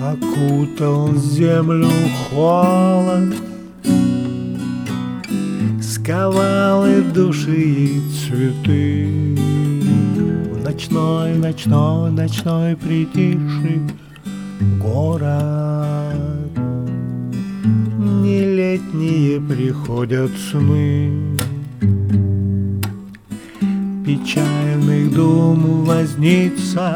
окутал землю холод, сковал и души, и цветы. В ночной, ночной, ночной притихший город не летние приходят сны. Печальных дум возница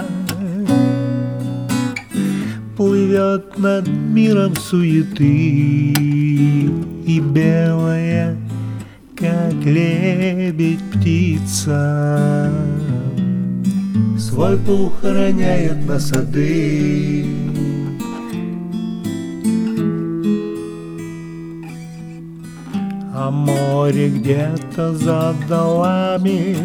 плывет над миром суеты, и белая, как лебедь, птица свой пух роняет на сады. А море где-то за долами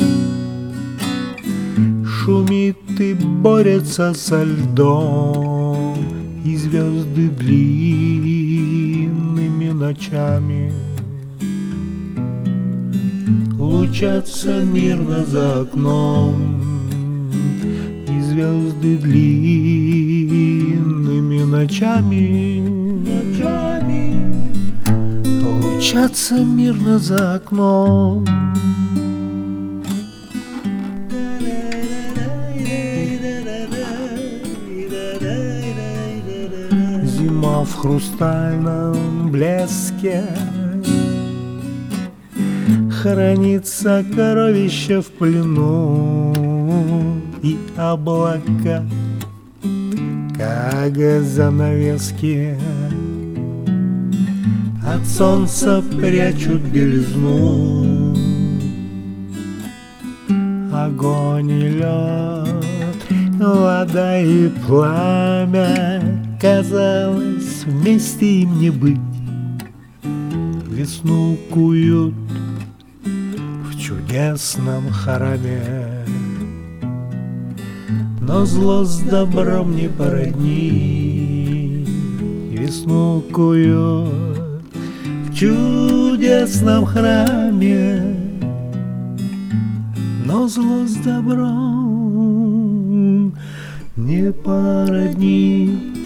шумит и борется со льдом, и звезды длинными ночами лучатся мирно за окном, и звезды длинными ночами лучатся мирно за окном. Зима в хрустальном блеске хранит сокровища в плену, и облака, как занавески, от солнца прячут белизну. Огонь и лед, вода и пламя, казалось, вместе им не быть. Весну куют в чудесном храме, но зло с добром не породни. Весну куют в чудесном храме, но зло с добром не породни.